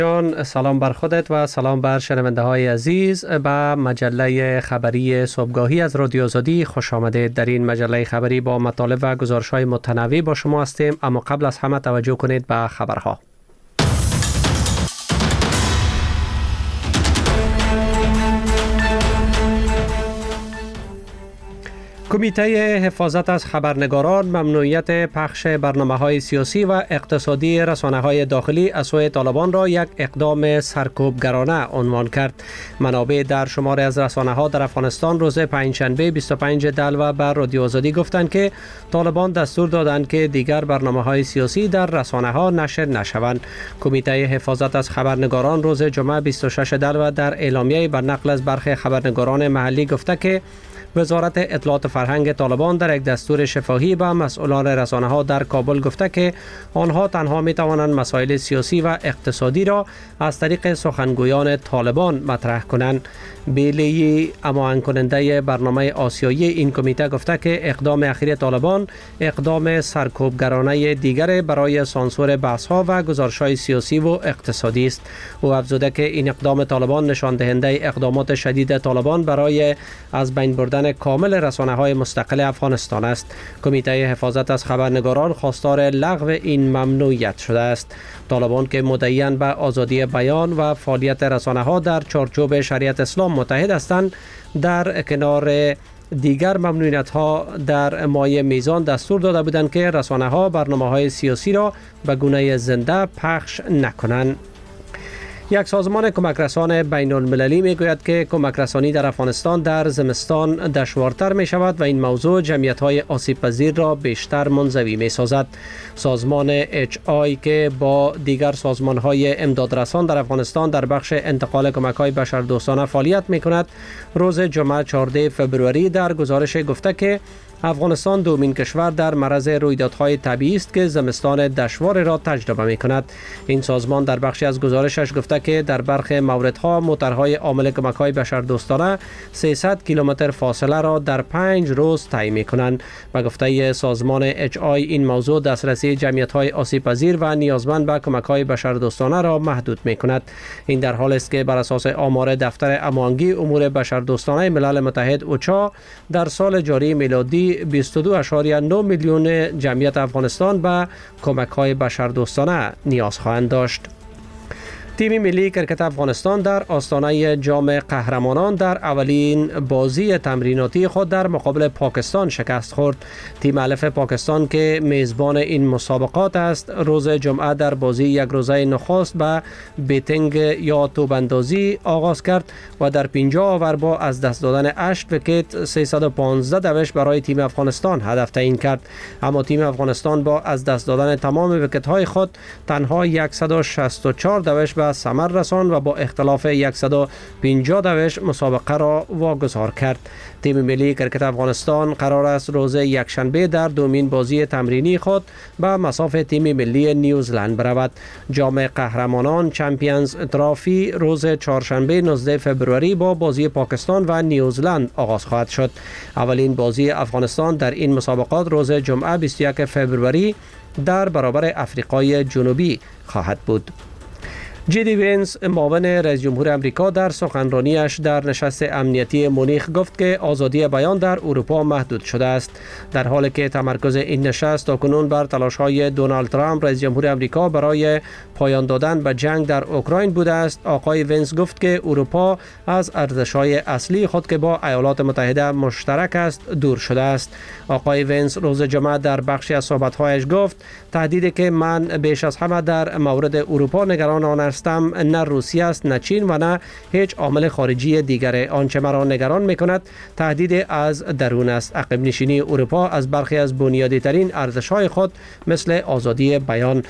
جان، سلام بر خودت و سلام بر شنونده های عزیز. به مجله خبری صبحگاهی از رادیو آزادی خوش آمدید. در این مجله خبری با مطالب و گزارش های متنوع با شما هستیم، اما قبل از همه توجه کنید به خبرها. کمیته حفاظت از خبرنگاران ممنوعیت پخش برنامه‌های سیاسی و اقتصادی رسانه‌های داخلی از سوی طالبان را یک اقدام سرکوبگرانه عنوان کرد. منابع در شماری از رسانه‌ها در افغانستان روز پنجشنبه 25 دلو بر رادیو آزادی گفتند که طالبان دستور دادند که دیگر برنامه‌های سیاسی در رسانه‌ها نشر نشوند. کمیته حفاظت از خبرنگاران روز جمعه 26 دلو در اعلامیه بر نقل از برخی خبرنگاران محلی گفته که وزارت اطلاعات فرهنگ طالبان در یک دستور شفاهی به مسئولان رسانه‌ها در کابل گفته که آنها تنها می توانند مسائل سیاسی و اقتصادی را از طریق سخنگویان طالبان مطرح کنند. بیلی اماهنگ کننده برنامه آسیایی این کمیته گفته که اقدام اخیر طالبان اقدام سرکوبگرانه دیگر برای سانسور بحث‌ها و گزارش‌های سیاسی و اقتصادی است. او افزوده که این اقدام طالبان نشان دهنده اقدامات شدید طالبان برای از بین بردن کامل رسانه‌های مستقل افغانستان است. کمیته حفاظت از خبرنگاران خواستار لغو این ممنوعیت شده است. طالبان که مدعیان به آزادی بیان و فعالیت رسانه‌ها در چارچوب شریعت اسلام متحد هستند، در کنار دیگر ممنوعیت‌ها در مایع میزان دستور داده بودند که رسانه‌ها برنامه‌های سیاسی را به گونه زنده پخش نکنند. یک سازمان کمک رسان بین المللی می گوید که کمک رسانی در افغانستان در زمستان دشوارتر می شود و این موضوع جمعیت های آسیب پذیر را بیشتر منزوی می سازد. سازمان HI که با دیگر سازمان های امدادرسان در افغانستان در بخش انتقال کمک های بشردوستانه فعالیت می کند، روز جمعه 14 فبروری در گزارش گفته که افغانستان دومین کشور در معرض رویدادهای طبیعی است که زمستان دشوار را تجربه می کند. این سازمان در بخشی از گزارشش گفته که در برخی موردها موترهای عامل کمک‌های بشردوستانه 300 کیلومتر فاصله را در 5 روز طی می کنند. و گفته سازمان HI این موضوع دسترسی جمعیت‌های آسیب‌پذیر و نیازمند به کمک‌های بشردوستانه را محدود می کند. این در حالی است که بر اساس آمار دفتر امانگی امور بشردوستانه ملل متحد اوچا در سال جاری میلادی 22.9 میلیون جمعیت افغانستان به کمک‌های بشردوستانه نیاز خواهند داشت. تیم ملی کرکت افغانستان در آستانه جام قهرمانان در اولین بازی تمریناتی خود در مقابل پاکستان شکست خورد. تیم الف پاکستان که میزبان این مسابقات است، روز جمعه در بازی یک روزه نخست به بیتینگ یا توپاندازی آغاز کرد و در 50 اوور با از دست دادن 8 ویکت 315 دوش برای تیم افغانستان هدف تعیین کرد. اما تیم افغانستان با از دست دادن تمام ویکت‌های خود تنها 164 دوش به ثمر رساند و با اختلاف 150 دوش مسابقه را واگذار کرد. تیم ملی کرکت افغانستان قرار است روز یکشنبه در دومین بازی تمرینی خود به مصاف تیم ملی نیوزلند برود. جام قهرمانان چمپیونز ترافی روز چهارشنبه 19 فبروری با بازی پاکستان و نیوزلند آغاز خواهد شد. اولین بازی افغانستان در این مسابقات روز جمعه 21 فبروری در برابر افریقای جنوبی خواهد بود. جدی وینس معاون رئیس جمهور امریکا در سخنرانیش در نشست امنیتی مونیخ گفت که آزادی بیان در اروپا محدود شده است. در حالی که تمرکز این نشست تاکنون بر تلاش‌های دونالد ترامپ رئیس جمهور امریکا برای پایان دادن به جنگ در اوکراین بوده است، آقای وینس گفت که اروپا از ارزش‌های اصلی خود که با ایالات متحده مشترک است دور شده است. آقای وینس روز جمعه در بخشی از صحبت‌هایش گفت تهدیدی که من بیش از همه در مورد اروپا نگران آن هستم نه روسیه است، نه چین و نه هیچ عامل خارجی دیگر. آنچه مرا نگران می‌کند تهدید از درون است. عقب نشینی اروپا از برخی از بنیادی ترین ارزش‌های خود مثل آزادی بیان.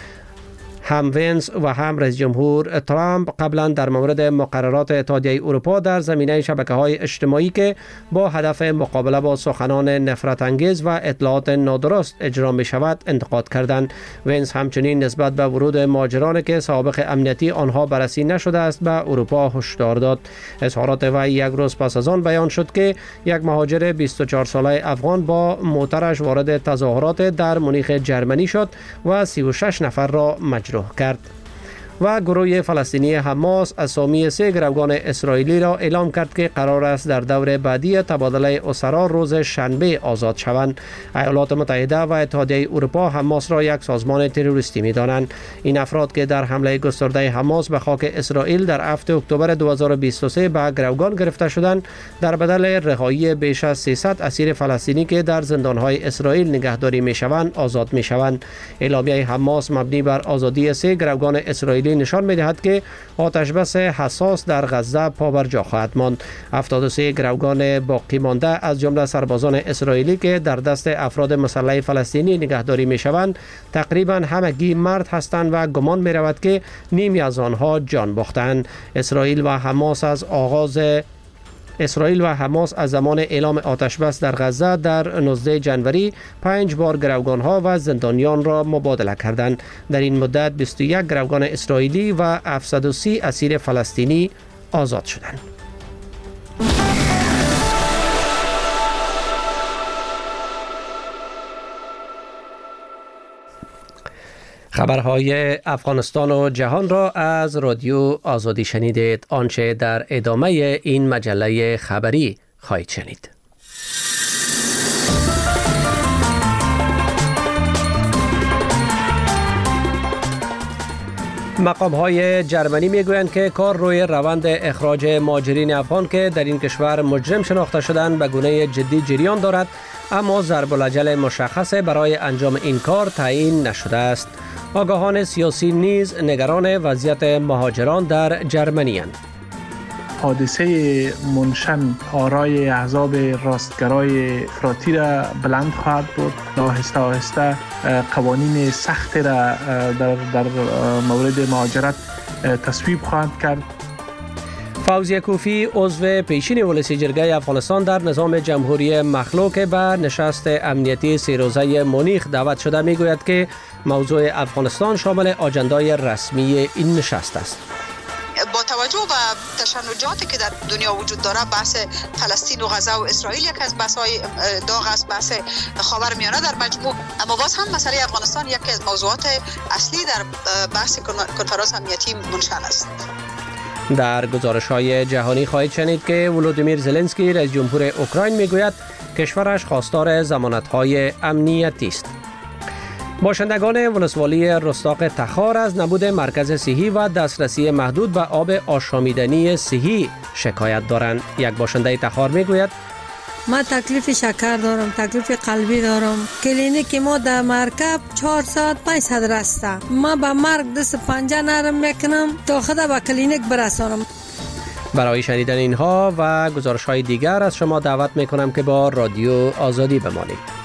هم وینس و هم رئیس جمهور ترامپ قبلا در مورد مقررات اتحادیه اروپا در زمینه شبکه‌های اجتماعی که با هدف مقابله با سخنان نفرت انگیز و اطلاعات نادرست اجرا می شود انتقاد کردند. وینس همچنین نسبت به ورود مهاجران که سابق امنیتی آنها بررسی نشده است به اروپا هشدار داد. اظهارات وی یک روز پس از آن بیان شد که یک مهاجر 24 ساله افغان با موترش وارد تظاهرات در مونیخ جرمنی شد و 36 نفر را مجروح کرد. و گروه فلسطینی حماس اسامی 3 گروگان اسرائیلی را اعلام کرد که قرار است در دور بعدی تبادله اسرا روز شنبه آزاد شوند. ایالات متحده و اتحادیه اروپا حماس را یک سازمان تروریستی می‌دانند. این افراد که در حمله گسترده حماس به خاک اسرائیل در 7 اکتبر 2023 به گروگان گرفته شدند، در بدل رهایی بیش از 300 اسیر فلسطینی که در زندان‌های اسرائیل نگهداری می‌شوند آزاد می‌شوند. اعلامیه حماس مبنی بر آزادی 3 گروگان اسرائیلی نشان می‌دهد که آتش بس حساس در غزه پابرجا خواهد ماند. 73 گروگان باقی مانده از جمله سربازان اسرائیلی که در دست افراد مسلح فلسطینی نگهداری می‌شوند تقریباً همگی مرد هستند و گمان می‌رود که نیمی از آنها جان باختند. اسرائیل و حماس از زمان اعلام آتش بس در غزه در 19 جنوری 5 بار گروگان‌ها و زندانیان را مبادله کردند. در این مدت 21 گروگان اسرائیلی و 730 اسیر فلسطینی آزاد شدند. خبرهای افغانستان و جهان را از رادیو آزادی شنیدید. آنچه در ادامه این مجله خبری خواهید شنید. مقام‌های جرمنی میگویند که کار روی روند اخراج مهاجرین افغان که در این کشور مجرم شناخته شدند به گونه جدی جریان دارد، اما ضرب الاجل مشخص برای انجام این کار تعیین نشده است. آگاهان سیاسی نیز نگران وضعیت مهاجران در جرمنی اند. حادثه منشن آرای احزاب راستگرای افراطی را بلند خواهد بود. آهسته آهسته قوانین سخت را در مورد مهاجرت تصویب خواهد کرد. فوزیه کوفی عضو پیشین ولسی جرگه افغانستان در نظام جمهوری مخلوق به نشست امنیتی 3 روزه مونیخ دعوت شده میگوید که موضوع افغانستان شامل آجندای رسمی این نشست است. با توجه به تشنجاتی که در دنیا وجود داره، بحث فلسطین و غزه و اسرائیل یک از بحث‌های داغ است، بحث خاورمیانه در مجموع، اما باز هم مسئله افغانستان یکی از موضوعات اصلی در بحث کنفرانس امنیتی منشن است. در گزارش‌های جهانی خواهید شنید که ولودیمیر زلنسکی رئیس جمهور اوکراین میگوید کشورش خواستار ضمانت‌های امنیتی است. باشندگان ولسوالی رستاق تخار از نبود مرکز صحی و دسترسی محدود به آب آشامیدنی صحی شکایت دارند. یک باشنده تخار میگوید ما تکلیف شکر دارم، تکلیف قلبی دارم. کلینیک ما در مرکب 4 ساعت 500 رسته. ما با مرگ دست پنجه نرم میکنم تا خدا به کلینیک برسانم. برای شنیدن اینها و گزارش‌های دیگر از شما دعوت میکنم که با رادیو آزادی بمانید.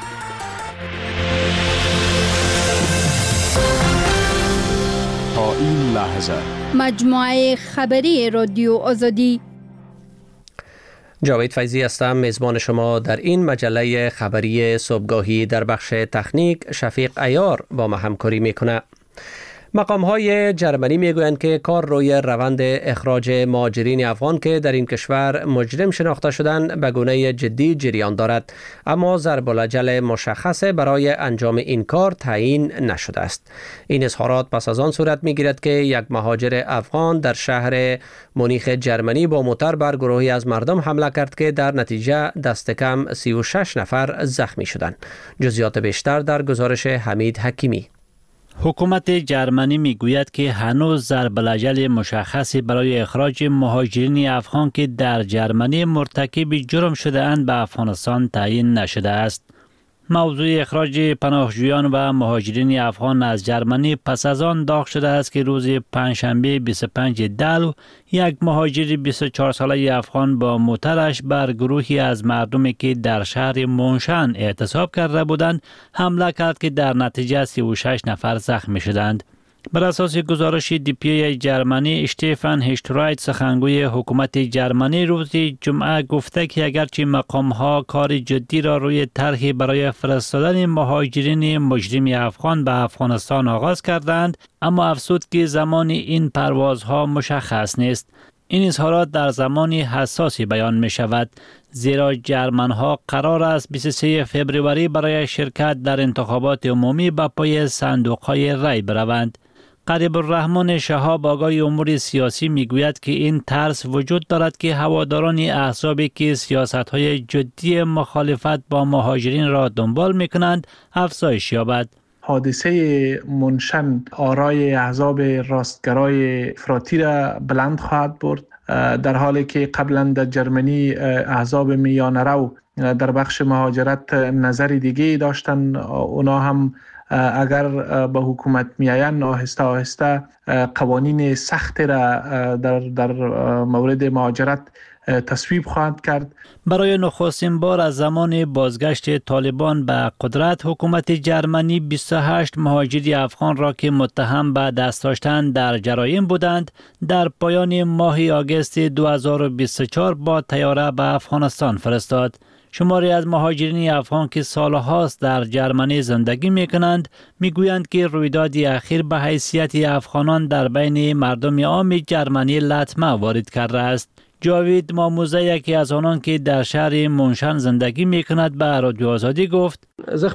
تا این لحظه مجموعه خبری رادیو آزادی. جاوید فیضی هستم، میزبان شما در این مجله خبری صبحگاهی. در بخش تکنیک شفیق عیار با ما همکاری میکنه. مقام‌های جرمنی میگویند که کار روی روند اخراج مهاجرین افغان که در این کشور مجرم شناخته شدند به گونه جدی جریان دارد، اما ضرب الاجل مشخص برای انجام این کار تعیین نشده است. این اظهارات پس از آن صورت میگیرد که یک مهاجر افغان در شهر مونیخ جرمنی با موتر بر گروهی از مردم حمله کرد که در نتیجه دست کم 36 نفر زخمی شدند. جزئیات بیشتر در گزارش حمید حکیمی. حکومت جرمنی میگوید که هنوز ضرب الاجل مشخصی برای اخراج مهاجرین افغان که در جرمنی مرتکب جرم شده اند به افغانستان تعیین نشده است. موضوع اخراج پناهجویان و مهاجرین افغان از جرمنی پس از آن داغ شده است که روز پنجشنبه 25 دلو یک مهاجر 24 ساله افغان با موترش بر گروهی از مردمی که در شهر مونشن اعتصاب کرده بودند حمله کرد که در نتیجه 36 نفر زخمی شدند. بر اساس گزارش دیپی جرمنی، اشتفان هشترایت سخنگوی حکومت جرمنی روز جمعه گفته که اگرچه مقام‌ها کار جدی را روی طرحی برای فرستادن مهاجرین مجرم افغان به افغانستان آغاز کردند، اما افزود که زمان این پروازها مشخص نیست. این اظهارات در زمانی حساسی بیان می شود، زیرا جرمن‌ها قرار است 23 فوریه برای شرکت در انتخابات عمومی به پای صندوق‌های رای بروند. قریب الرحمن شهاب آگای امور سیاسی میگوید که این ترس وجود دارد که هواداران احزابی که سیاست‌های جدی مخالفت با مهاجرین را دنبال می‌کنند افزایش یابد. حادثه منشن آرای احزاب راستگرای افراطی را بلند خواهد برد، در حالی که قبلا در جرمنی احزاب میانه رو در بخش مهاجرت نظر دیگه داشتن. اونا هم اگر به حکومت میآیند آهسته آهسته قوانین سخت را در مورد مهاجرت تصویب خواهد کرد. برای نخستین بار از زمان بازگشت طالبان به قدرت، حکومت جرمنی 28 مهاجر افغان را که متهم به دست داشتن در جرایم بودند در پایان ماه آگوست 2024 با طیاره به افغانستان فرستاد. شماری از مهاجرین افغان که سالهاست در جرمنی زندگی می‌کنند می‌گویند که رویداد اخیر به حیثیت افغانان در بین مردم عام جرمنی لطمه وارد کرده است. جاوید ماموزه یکی از آنان که در شهر منشن زندگی می‌کند به رادیو آزادی گفت: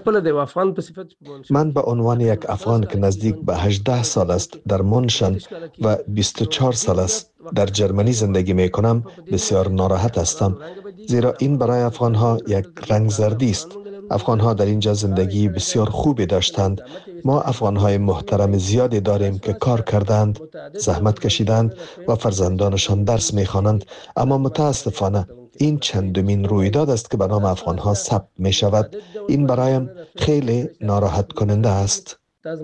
من به عنوان یک افغان که نزدیک به 18 سال است در منشن و 24 سال است در جرمنی زندگی می کنم بسیار ناراحت هستم، زیرا این برای افغانها یک رنگ زردی است. افغانها در اینجا زندگی بسیار خوبی داشتند. ما افغانهای محترم زیادی داریم که کار کردند، زحمت کشیدند و فرزندانشان درس می خوانند، اما متاسفانه این چندمین رویداد است که به نام افغانها ثبت می شود. این برایم خیلی ناراحت کننده است.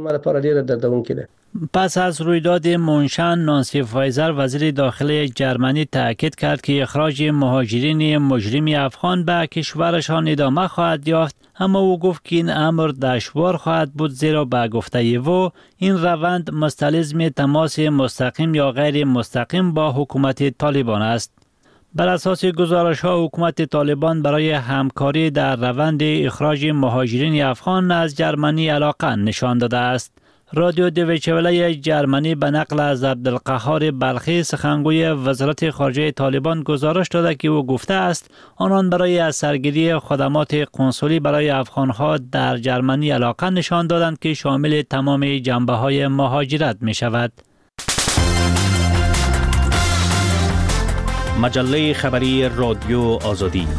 پس از رویداد منشن، نانسی فایزر وزیر داخلی جرمنی تاکید کرد که اخراج مهاجرین مجرم افغان به کشورشان ادامه خواهد یافت، اما او گفت که این امر دشوار خواهد بود، زیرا به گفته او این روند مستلزم تماس مستقیم یا غیر مستقیم با حکومت طالبان است. بر اساس گزارش‌ها حکومت طالبان برای همکاری در روند اخراج مهاجرین افغان از جرمنی علاقه نشان داده است. رادیو دویچه وله جرمنی به نقل از عبدالقهار بلخی سخنگوی وزارت خارجه طالبان گزارش داده که او گفته است آنان برای از سرگیری خدمات قنسولی برای افغانها در جرمنی علاقه نشان دادند که شامل تمام جنبه‌های مهاجرت می شود. مجله خبری رادیو آزادی.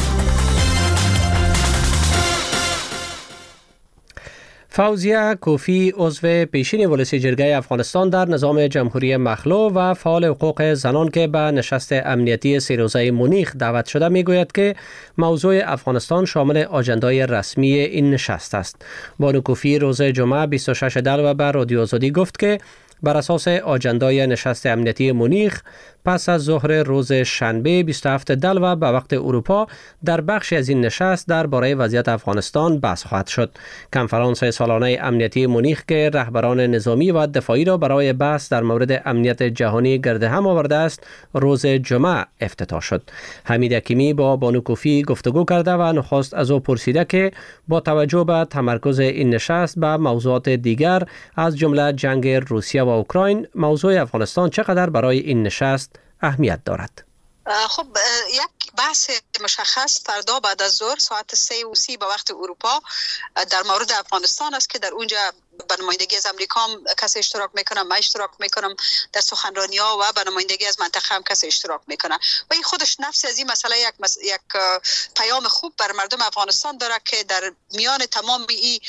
فوزیه کوفی عضو پیشین ولسی جرگه افغانستان در نظام جمهوری مخلوع و فعال حقوق زنان که به نشست امنیتی 3 روزه مونیخ دعوت شده میگوید که موضوع افغانستان شامل آجندای رسمی این نشست است. بانو کوفی روز جمعه 26 دلو به رادیو آزادی گفت که بر اساس آجندای نشست امنیتی مونیخ پس از ظهر روز شنبه 27 دلو به وقت اروپا در بخشی از این نشست درباره وضعیت افغانستان بحث خواهد شد. کنفرانس سالانه امنیتی مونیخ که رهبران نظامی و دفاعی را برای بحث در مورد امنیت جهانی گرد هم آورده است روز جمعه افتتاح شد. حمید حکیمی با بانو کوفی گفتگو کرده و نخست از او پرسیده که با توجه به تمرکز این نشست به موضوعات دیگر از جمله جنگ روسیه و اوکراین، موضوع افغانستان چقدر برای این نشست اهمیت دارد؟ خب یک بحث مشخص فردا بعد از ظهر ساعت 3:30 به وقت اروپا در مورد افغانستان است که در اونجا به نمایندگی از امریکا هم کسی اشتراک میکنم، من اشتراک میکنم در سخنرانی ها و به نمایندگی از منطقه هم کسی اشتراک میکنه و این خودش نفس از این مسئله یک پیام خوب بر مردم افغانستان داره که در میان تمام این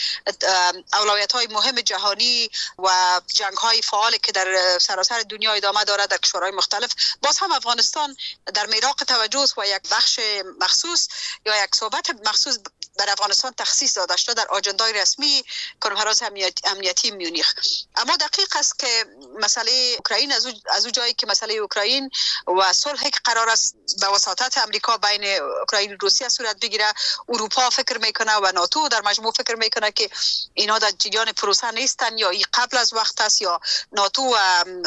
اولویت های مهم جهانی و جنگ های فعالی که در سراسر دنیا ادامه داره در کشورهای مختلف، باز هم افغانستان در میراق توجه و یک بخش مخصوص یا یک صحبت مخصوص بر افغانستان تخصیص داده شده در آجندای رسمی کنفرانس امنیتی میونیخ. اما دقیق است که مسئله اوکراین از اون جایی که مسئله اوکراین و صلحی که قرار است به وساطت امریکا بین اوکراین و روسیه صورت بگیره، اروپا فکر میکنه و ناتو در مجموع فکر میکنه که اینا در جریان پروسه نیستن یا این قبل از وقت است یا ناتو و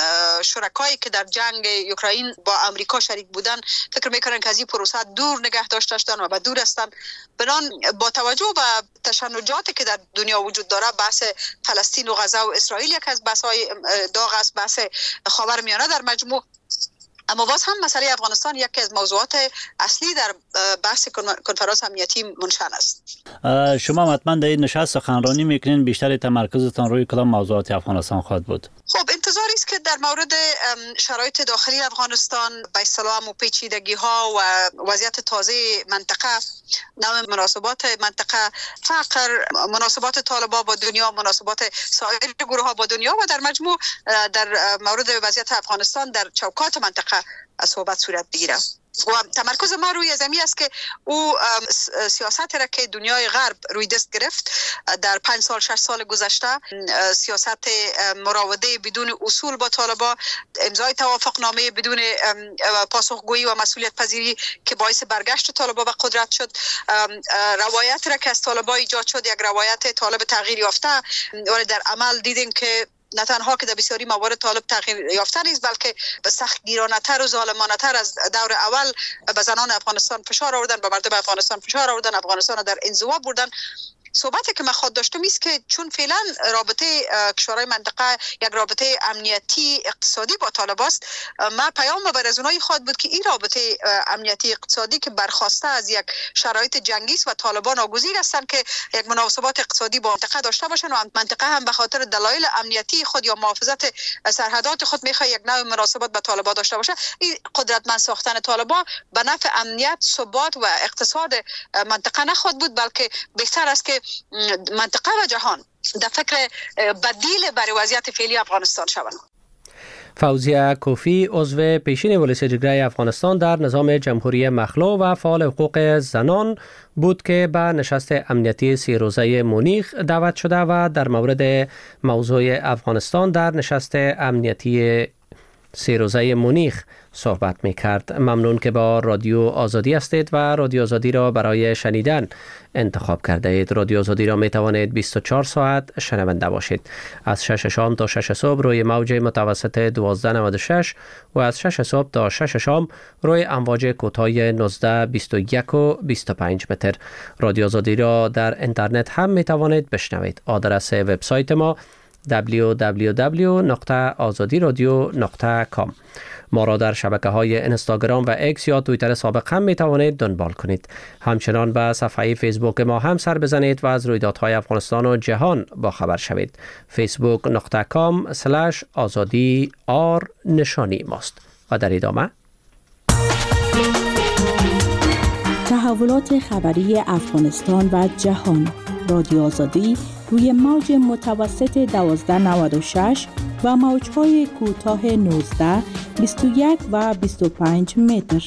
شرکایی که در جنگ اوکراین با امریکا شریک بودن فکر میکنن که از این پروسه دور نگه داشته شدن و به دور هستن. بنان با توجه به تشنجاتی که در دنیا وجود داره، بحث فلسطین و غزه و اسرائیل یک از بحث‌های داغ است، بحث خاورمیانه در مجموع، اما باز هم مسئله افغانستان یکی از موضوعات اصلی در بحث کنفرانس امنیتی منشن است. شما حتما در این نشست سخنرانی میکنین، بیشتر تمرکزتان روی کدام موضوعات افغانستان خواهد بود؟ خب انتظاری است که در مورد شرایط داخلی افغانستان به اصطلاح و پیچیدگی ها و وضعیت تازه منطقه، نوع مناسبات منطقه، فقر، مناسبات طالبان با دنیا، مناسبات سایر گروه ها با دنیا و در مجموع در مورد وضعیت افغانستان در چوکات منطقه صحبت صورت بگیره. و تمرکز ما روی زمین است که او سیاست را که دنیای غرب روی دست گرفت در 5 سال 6 سال گذشته، سیاست مراوده بدون اصول با طالبان، امضای توافقنامه بدون پاسخگویی و مسئولیت پذیری که باعث برگشت طالبان به قدرت شد، روایت را که از طالبان ایجاد شد یک روایت طالب تغییر یافته، ولی در عمل دیدیم که نه تنها که در بسیاری موارد طالب تغییر یافته نیست، بلکه به سخت گیرانه‌تر و ظالمانه‌تر از دور اول به زنان افغانستان فشار آوردن، به مردم افغانستان فشار آوردن، افغانستان را در انزوا بردن. صحبتی که من خود داشتم است که چون فعلا رابطه کشورهای منطقه یک رابطه امنیتی اقتصادی با طالبان است، ما پیام بر از اونایی خواهد بود که این رابطه امنیتی اقتصادی که برخواسته از یک شرایط جنگی است و طالبان ناگزیر هستند که یک مناسبات اقتصادی با منطقه داشته باشند و منطقه هم به خاطر دلایل امنیتی خود یا محافظت سرحدات خود میخواد یک نوع مناسبات با طالبان داشته باشه. این قدرتمند ساختن طالبان به نفع امنیت، ثبات و اقتصاد منطقه نخواهد بود، بلکه بهتر است که منطقه و جهان در فکر بدیل برای وضعیت فعلی افغانستان شوند. فوزیه کوفی عضو پیشین ولایت جگره افغانستان در نظام جمهوری مخلوع و فعال حقوق زنان بود که به نشست امنیتی 3 روزه مونیخ دعوت شده و در مورد موضوع افغانستان در نشست امنیتی 3 روزه مونیخ صحبت می کرد. ممنون که با رادیو آزادی هستید و رادیو آزادی را برای شنیدن انتخاب کرده اید. رادیو آزادی را می توانید 24 ساعت شنونده باشید. از 6 شام تا 6 صبح روی موج متوسط 1296 و از 6 صبح تا 6 شام روی امواج کوتاه 19، 21 و 25 متر. رادیو آزادی را در اینترنت هم می توانید بشنوید. آدرس وبسایت ما www.azadiradio.com. ما را در شبکه‌های اینستاگرام و اکس یا توییتر سابق هم می توانید دنبال کنید. همچنان به صفحه فیسبوک ما هم سر بزنید و از رویدادهای افغانستان و جهان با خبر شوید. facebook.com/azadi نشانی ماست. و در ادامه تحولات خبری افغانستان و جهان. رادیو آزادی روی موج متوسط 1296 و موج‌های کوتاه 19، 21 و 25 متر.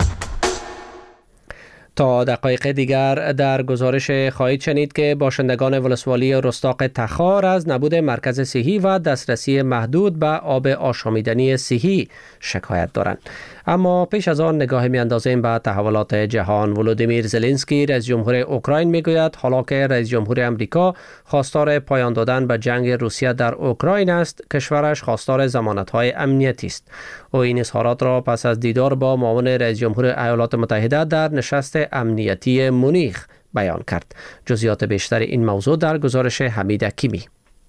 تا دقایق دیگر در گزارش خواهید شنید که باشندگان ولسوالی رستاق تخار از نبود مرکز صحی و دسترسی محدود به آب آشامیدنی صحی شکایت دارند. اما پیش از آن نگاه می‌اندازیم به تحولات جهان. ولودیمیر زلنسکی رئیس جمهور اوکراین میگوید حالا که رئیس جمهور امریکا خواستار پایان دادن به جنگ روسیه در اوکراین است، کشورش خواستار ضمانت‌های امنیتی است. او این اظهارات را پس از دیدار با معاون رئیس جمهور ایالات متحده در نشست امنیتی مونیخ بیان کرد. جزئیات بیشتر این موضوع در گزارش حمید حکیمی.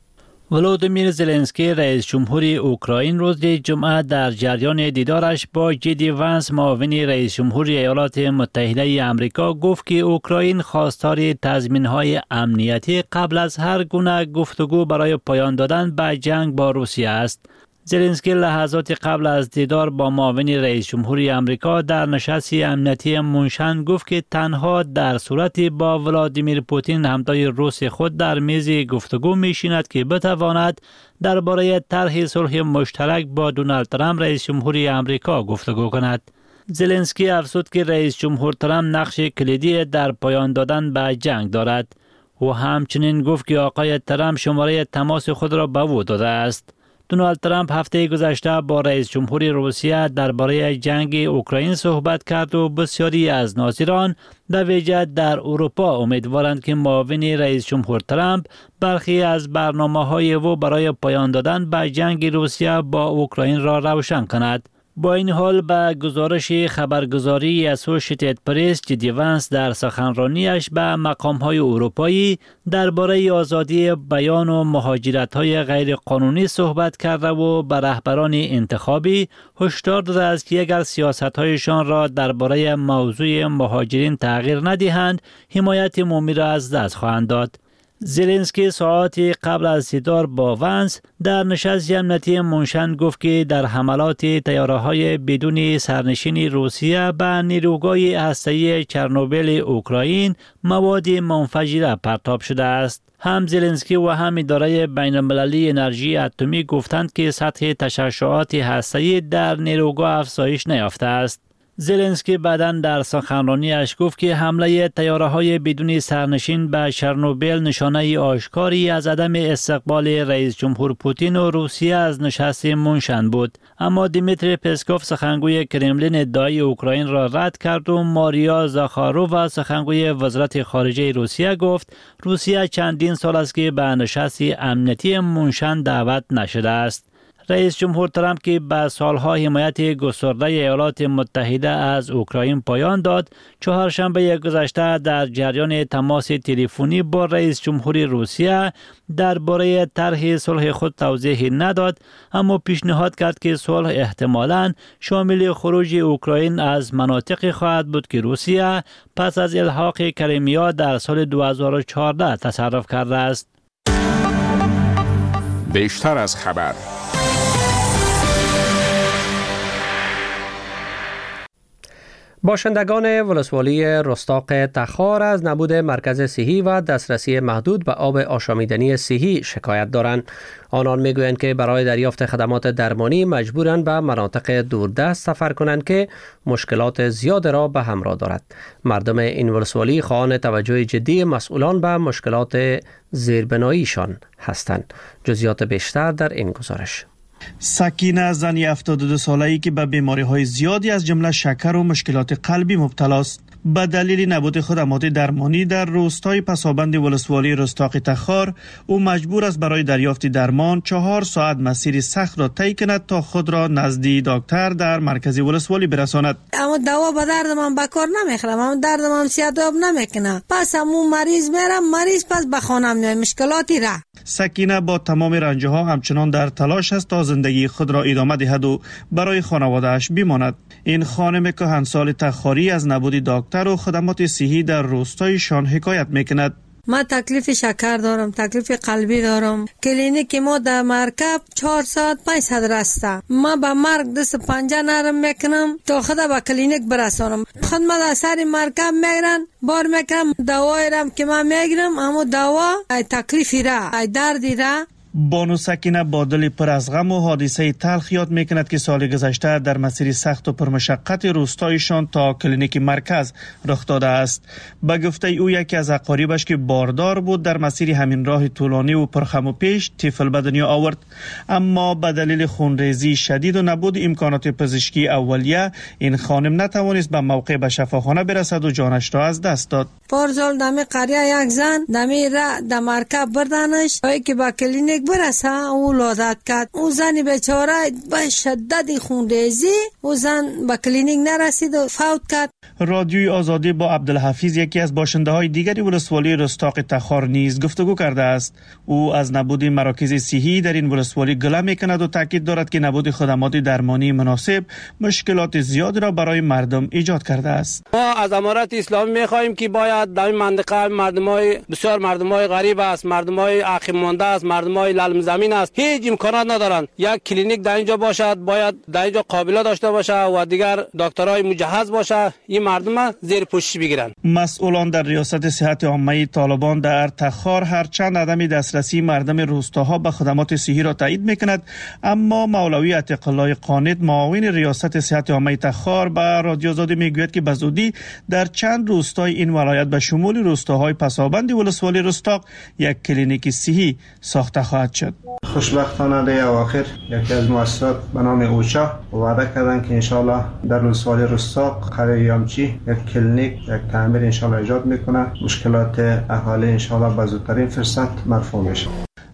ولودیمیر زلنسکی رئیس جمهور اوکراین روز جمعه در جریان دیدارش با جدی ونس معاون رئیس جمهور ایالات متحده آمریکا گفت که اوکراین خواستار تضمین‌های امنیتی قبل از هر گونه گفتگو برای پایان دادن به جنگ با روسیه است. زلنسکی لحظات قبل از دیدار با معاون رئیس جمهور آمریکا در نشست امنیتی مونشن گفت که تنها در صورت با ولادیمیر پوتین همتای روس خود در میز گفتگو میشیند که بتواند درباره طرح صلح مشترک با دونالد ترامپ رئیس جمهور آمریکا گفتگو کند. زلنسکی افزود که رئیس جمهور ترامپ نقش کلیدی در پایان دادن به جنگ دارد. او همچنین گفت که آقای ترامپ شماره تماس خود را به او داده است. دونالد ترامپ هفته گذشته با رئیس جمهور روسیه درباره جنگ اوکراین صحبت کرد و بسیاری از ناظران به ویژه در اروپا امیدوارند که معاون رئیس جمهور ترامپ برخی از برنامه‌های او برای پایان دادن به جنگ روسیه با اوکراین را روشن کند. با این حال به گزارش خبرگزاری اسوشییتد پرس جدی ونس در سخنرانیش به مقام‌های اروپایی درباره آزادی بیان و مهاجرت‌های غیر قانونی صحبت کرده و به رهبران انتخابی هشدار داده است که اگر سیاست‌هایشان را درباره موضوع مهاجرین تغییر ندهند، حمایت عمومی را از دست خواهند داد. زلنسکی ساعاتی قبل از دیدار با ونس در نشست امنیتی مونشن گفت که در حملات طیاره‌های بدون سرنشین روسیه به نیروگاه هسته‌ای چرنوبیل اوکراین مواد منفجره پرتاب شده است. هم زلنسکی و هم اداره بین‌المللی انرژی اتمی گفتند که سطح تشعشعات هسته‌ای در نیروگاه افزایش نیافته است. زلنسکی بعداً در سخنرانیش گفت که حمله طیاره‌های بدون سرنشین به چرنوبیل نشانه آشکاری از عدم استقبال رئیس جمهور پوتین و روسیه از نشست مونشن بود. اما دیمیتری پسکوف سخنگوی کرملین ادعای اوکراین را رد کرد و ماریا زاخارووا سخنگوی وزارت خارجه روسیه گفت روسیه چندین سال است که به نشست امنیتی مونشن دعوت نشده است. رئیس جمهور ترامپ که به سالها حمایت گسترده ایالات متحده از اوکراین پایان داد، چهارشنبه گذشته در جریان تماس تلفنی با رئیس جمهور روسیه درباره طرح صلح خود توضیح نداد، اما پیشنهاد کرد که صلح احتمالاً شامل خروج اوکراین از مناطقی خواهد بود که روسیه پس از الحاق کریمیا در سال 2014 تصرف کرده است. بیشتر از خبر. باشندگان ولسوالی رستاق تخار از نبود مرکز صحی و دسترسی محدود به آب آشامیدنی صحی شکایت دارند. آنان میگویند که برای دریافت خدمات درمانی مجبورند به مناطق دوردست سفر کنند که مشکلات زیاد را به همراه دارد. مردم این ولسوالی خواهان توجه جدی مسئولان به مشکلات زیربناییشان هستند. جزئیات بیشتر در این گزارش. سکینه زنی 72 ساله‌ای که به بیماری‌های زیادی از جمله شکر و مشکلات قلبی مبتلا است. به دلیل نبود خدمات درمانی در روستای پسابند ولسوالی رستاق تخار، او مجبور است برای دریافت درمان 4 ساعت مسیر سخت را طی کند تا خود را نزد دکتر در مرکز ولسوالی برساند. اما دوا به درد من بکار نمیخورم، اما درد من سیاداب نمیکنه. پس همون مریض میرم، مریض پس به خانم میاد، مشکلاتی را. سکینه با تمام رنجها همچنان در تلاش است تا زندگی خود را ادامه دهد و برای خانواده‌اش بماند. این خانم کهنسال تخاری از نبود دکتر و خدمات صحی در روستایشان حکایت میکند. ما تکلیف شکر دارم، تکلیف قلبی دارم. کلینیک ما در مرکب 4 ساعت 500 راسته. ما با مرگ دست پنجه نرم میکنم تا خدا با کلینیک برسانم. خدمت از سر مرکب میگیرن، بار میکنم دوایی رم که من میگیرم، اما دوا ای تکلیفی را، ای دردی را. بانو سکینه با دل پر از غم و حادثه تلخ یاد میکند که سال گذشته در مسیر سخت و پرمشقت روستایشان تا کلینیک مرکز رخ داده است. به گفته او یکی از اقاربش که باردار بود در مسیر همین راه طولانی و پرخم و پیش طفل به دنیا آورد، اما به دلیل خونریزی شدید و نبود امکانات پزشکی اولیه این خانم نتوانست به موقع به شفاخانه برسد و جانش را از دست داد. پارسال دمی قریه یک زن دمی را در مرکب بردنش تا که با کلینیک برسه او لادت کرد. او زنی بیچاره به شدت خونریزی او زن به کلینیک نرسید و فوت کرد. رادیوی آزادی با عبدالحفیظ یکی از باشنده های دیگری ولسوالی رستاق تخار نیز گفتگو کرده است. او از نبود مراکز صحی در این ولسوالی گله میکند و تاکید دارد که نبود خدمات درمانی مناسب مشکلات زیاد را برای مردم ایجاد کرده است. ما از امارت اسلامی میخواهیم که باید در این منطقه مردمای بسیار مردمای غریب است، مردمای عقیم مانده است، مردمای للم زمین است، هیچ امکانات ندارند. یک کلینیک در اینجا باشد، باید در اینجا قابلیت داشته باشه و دیگر دکترای مجهز باشه، این مردم زیر پوشش بگیرند. مسئولان در ریاست صحت عامه طالبان در تخار هرچند عدم دسترسی مردم روستاها به خدمات صحی را تایید میکند، اما مولوی عتیق الله قانت معاون ریاست صحت عامه تخار به رادیو آزادی میگوید که بزودی در چند روستای این ولایت به شمول روستاهای پسابند ولسوالی رستاق یک کلینیک صحی ساخته خواهد شد. خوشبختانه در اواخر یکی از مؤسسات به نام اوچا وعده کردند که انشالله در ولسوالی رستاق قریه یامچی یک کلینیک یک تعمیر انشالله ایجاد میکنه، مشکلات اهالی انشالله به زودترین فرصت مرفوع میشه.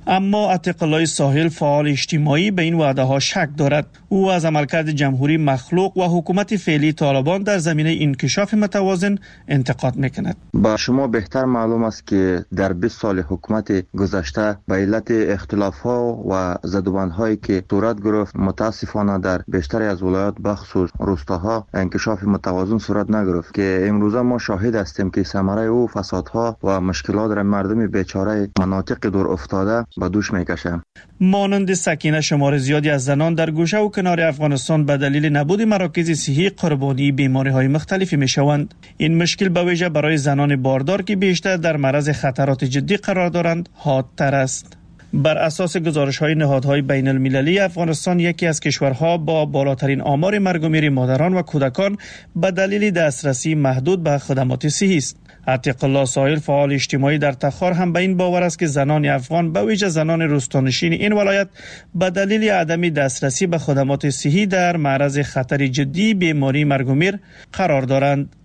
اما عتیق الله ساحل فعال اجتماعی به این وعده ها شک دارد. او از عملکرد جمهوری مخلوق و حکومت فعلی طالبان در زمینه انکشاف متوازن انتقاد میکند. با شما بهتر معلوم است که در 20 سال حکومت گذشته به علت اختلاف ها و زدوبند هایی که صورت گرفت متاسفانه در بیشتر از ولایات بخصوص روستاها انکشاف متوازن صورت نگرفت که امروزه ما شاهد هستیم که ثمره او فسادها و مشکلات را مردم بیچاره مناطق دور افتاده به دوش میکشه. مانند سکینه شمار زیادی از زنان در گوشه و کنار افغانستان به دلیل نبود مراکز صحی قربانی بیماری های مختلفی میشوند. این مشکل به ویژه برای زنان باردار که بیشتر در معرض خطرات جدی قرار دارند حادتر است. بر اساس گزارش‌های نهادهای بین المللی، افغانستان یکی از کشورها با بالاترین آمار مرگ و میر مادران و کودکان به دلیل دسترسی محدود به خدمات صحی است. عتیق الله ساحل فعال اجتماعی در تخار هم به این باور است که زنان افغان به ویژه زنان روستانشین این ولایت به دلیل عدم دسترسی به خدمات صحی در معرض خطر جدی بیماری مرگ و میر قرار دارند.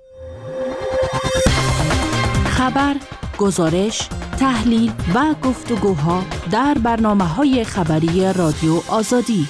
خبر، گزارش، تحلیل و گفتگوها در برنامه‌های خبری رادیو آزادی.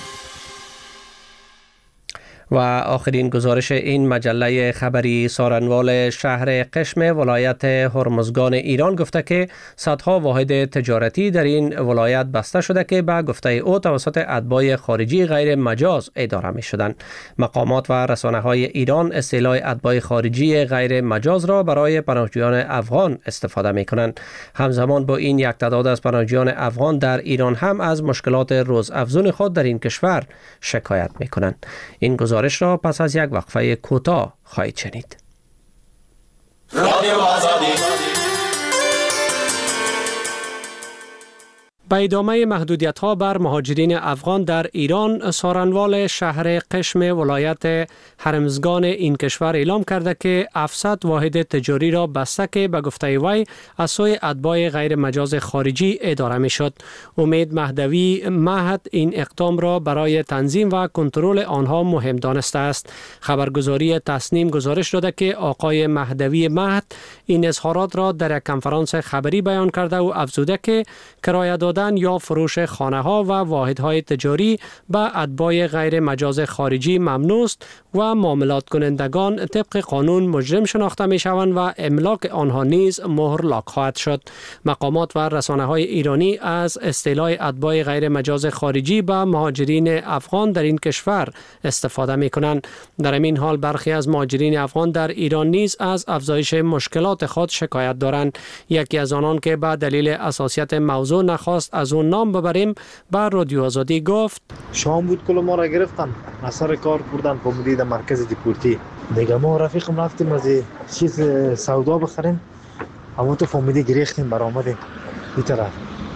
و آخرین گزارش این مجله خبری سارنوال شهر قشم ولایت هرمزگان ایران گفته که صدها واحد تجارتی در این ولایت بسته شده که به گفته او توسط اتباع خارجی غیر مجاز اداره می شدند. مقامات و رسانه های ایران اصطلاح اتباع خارجی غیر مجاز را برای پناهجویان افغان استفاده می کنند. همزمان با این یک تعداد از پناهجویان افغان در ایران هم از مشکلات روزافزون خود در این کشور شکایت می کنند. این گزارش را پس از یک وقفه کوتاه خواهید شنید. به ادامه محدودیت‌ها بر مهاجرین افغان در ایران، سارنوال شهر قشم ولایت هرمزگان این کشور اعلام کرده که 700 واحد تجاری را بسته که به گفته وی از سوی اتباع غیر مجاز خارجی اداره می‌شد. امید مهدوی مهد این اقدام را برای تنظیم و کنترل آنها مهم دانسته است. خبرگزاری تسنیم گزارش داده که آقای مهدوی مهد این اظهارات را در یک کنفرانس خبری بیان کرده و افزوده که کرایه دادن یا فروش خانه ها و واحد های تجاری به اتباع غیر مجاز خارجی ممنوع است و معاملات کنندگان طبق قانون مجرم شناخته می شوند و املاک آنها نیز مهر لاک خواهد شد. مقامات و رسانه های ایرانی از اصطلاح اتباع غیر مجاز خارجی به مهاجرین افغان در این کشور استفاده می کنند. در این حال برخی از مهاجرین افغان در ایران نیز از افزایش مشکلات خود شکایت دارند. یکی از آنان که به دلیل حساسیت موضوع نخواست از اون نام ببریم به رادیو آزادی گفت: شام بود کل ما را گرفتن، اثر کار بردن په مدیر مرکز دیپورتی. دیگه ما رفیقم رفتیم از چیز سودا بخریم، اما تو فامیلی گریختیم برآمدیم این طرف.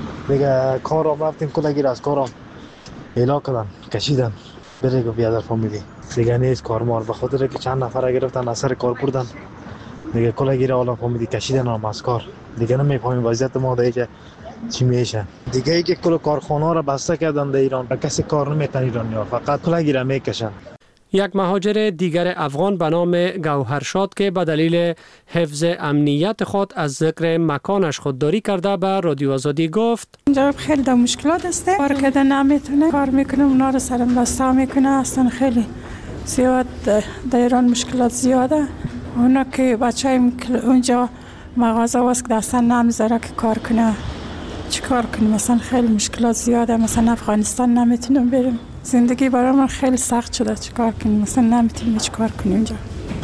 دیگه کارم رفتیم کل گیر از کارم اعلا کردن کشیدن بره بیا در فامیلی. دیگه نیست کار مار به خاطر که چند نفر گرفتن اثر کار بردن. دیگه کل گیر حالا فامیلی کشیدن از کار. دیگه نمیفهمیم وضعیت ما دیگه چی میشه. دیگه ای که کل کارخانه را بسته کردن در ایران، به کسی کار نمیتن ایرانیا، فقط کلاگیره میکشن. یک مهاجر دیگر افغان به نام گوهرشاد که به دلیل حفظ امنیت خود از ذکر مکانش خودداری کرده به رادیو آزادی گفت: اینجا خیلی در مشکلات است، کار کردن نمیتونه، کار میکنه اونا رو سرم بسته میکنه، اصلا خیلی زیاد در ایران مشکلات زیاده. اونا که بچه‌ایم اونجا مغازه واسه دستن نمیذاره که کار کنه، چیکار کنیم؟ مثلا خیلی مشکلات زیاده، مثلا افغانستان نمیتونم بریم، زندگی برای من خیلی سخت شده، چیکار کنیم؟ مثلا نمیتونیم چیکار کنیم اینجا،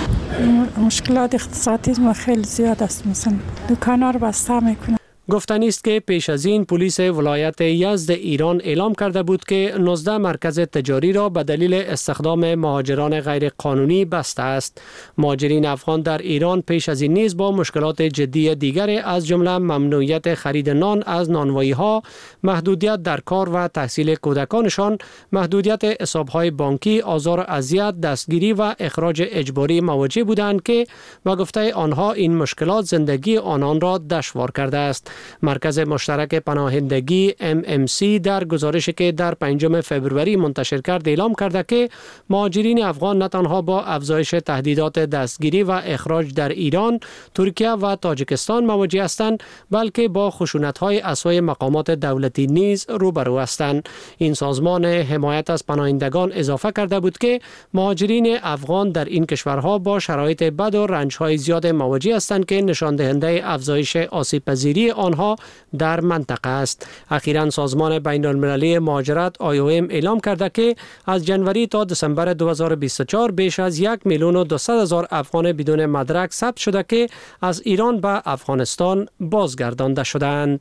مشکلات اقتصادی ما خیلی زیاد است، مثلا دکانا رو بسته میکنه. گفتنی است که پیش از این پلیس ولایت یزد ایران اعلام کرده بود که 19 مرکز تجاری را به دلیل استخدام مهاجران غیر قانونی بسته است. مهاجرین افغان در ایران پیش از این نیز با مشکلات جدی دیگر از جمله ممنوعیت خرید نان از نانوایی‌ها، محدودیت در کار و تحصیل کودکانشان، محدودیت حساب‌های بانکی، آزار و اذیت، دستگیری و اخراج اجباری مواجه بودند که به گفته آنها این مشکلات زندگی آنان را دشوار کرده است. مرکز مشترک پناهندگی MMC در گزارشی که در 5 فوریه منتشر کرد اعلام کرده که مهاجرین افغان نه تنها با افزایش تهدیدات دستگیری و اخراج در ایران، ترکیه و تاجیکستان مواجه هستند، بلکه با خشونت‌های از سوی مقامات دولتی نیز روبرو هستند. این سازمان حمایت از پناهندگان اضافه کرده بود که مهاجرین افغان در این کشورها با شرایط بد و رنج‌های زیاد مواجه هستند که نشان دهنده افزایش آسیب‌پذیری آنها در منطقه است. اخیراً سازمان بین‌المللی مهاجرت IOM اعلام کرده که از جنوری تا دسامبر 2024 بیش از 1,200,000 افغان بدون مدرک ثبت شده که از ایران به افغانستان بازگردانده شدند.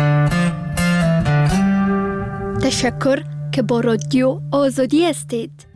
تشکر که با رادیو آزادی هستید.